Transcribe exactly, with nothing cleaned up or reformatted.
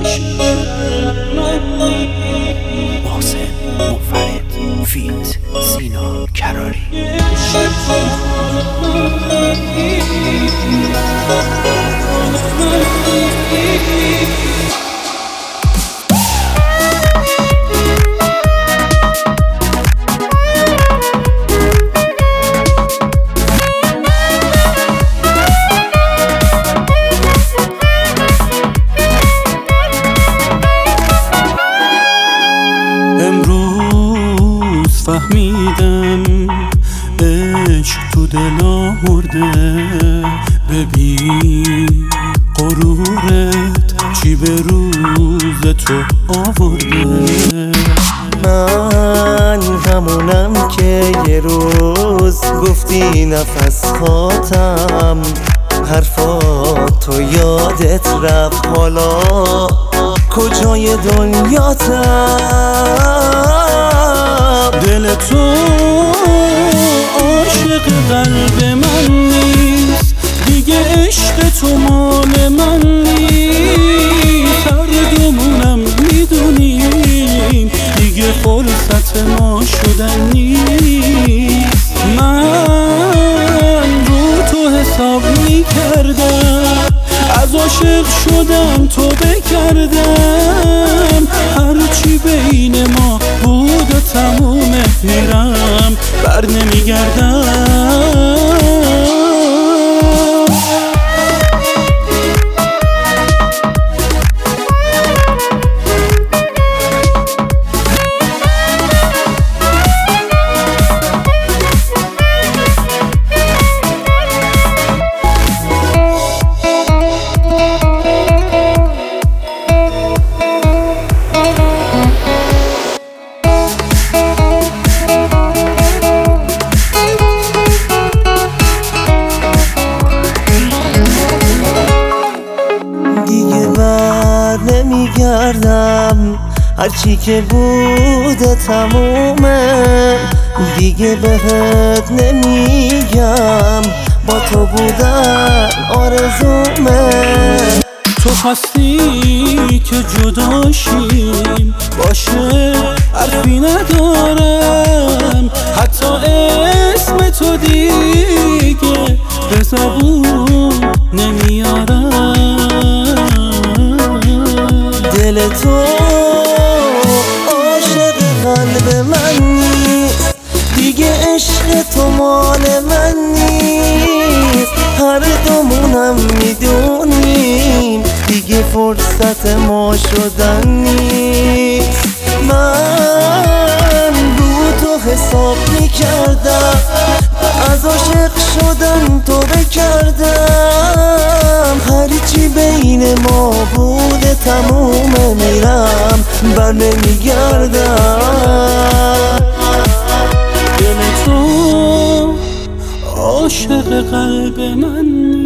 محسن منفرد فیت سینا کراری. امروز فهمیدم عشق تو دلم مرده. ببین غرورت چی به روز تو آورده. من همونم که یه روز گفتی نفس خاتم، حرفات تو یادت رفت، حالا کجای دنیاتم؟ دل تو عاشق قلب من نیست دیگه، عشق تو مال من نیست. هر دومونم میدونیم دیگه فرصت ما شدن نیست. من رو تو حساب میکردم، از عاشق شدم تو بکردم. هرچی بین ما بود و تمومه، میرم بر نمیگردم. نمیگردم، هرچی که بوده تمومه، دیگه بهت نمیگم، با تو بودن آرزومه. تو خواستی که جداشیم، باشه حرفی ندارم، حتی اسم تو دیگه به زبون نمیارم. دل تو عاشق قلب من نیست دیگه، عشق تو مال من نیست. هر دومونم میدونیم دیگه فرصت ما شدن نیست. من رو تو حساب میکردم، از عاشق شدن تو بکردم. هرچی بین ما بوده تمومه، میرم بر نمیگردم. دل تو عاشق قلب من